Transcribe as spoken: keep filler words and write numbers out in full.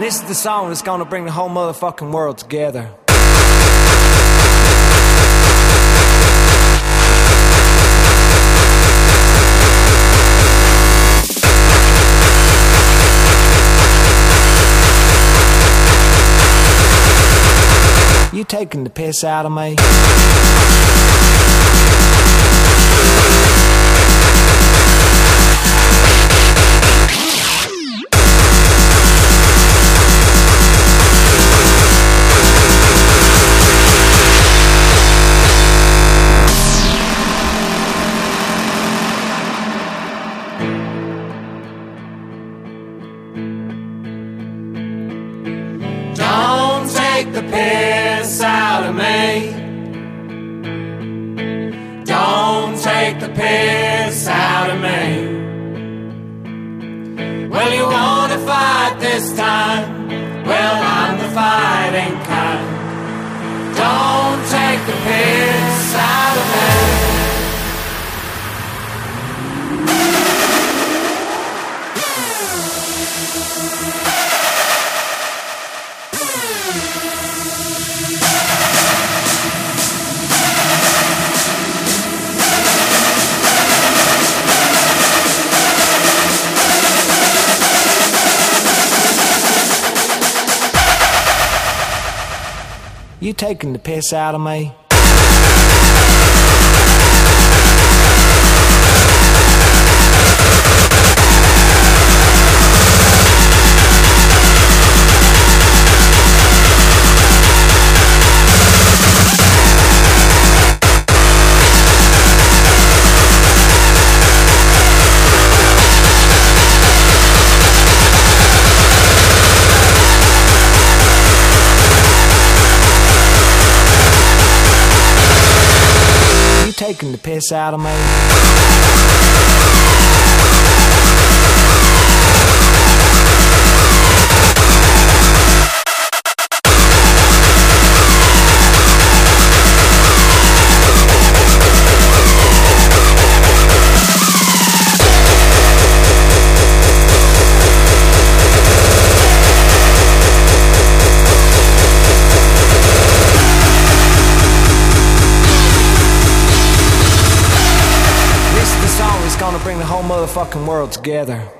This is the song that's gonna bring the whole motherfucking world together. You taking the piss out of me? Don't take the piss out of me. Don't take the piss out of me. Well, you wanna fight this time? Well, I'm the fighting kind. Don't take the piss out of me. You taking the piss out of me? Taking the piss out of me? Gonna bring the whole motherfucking world together.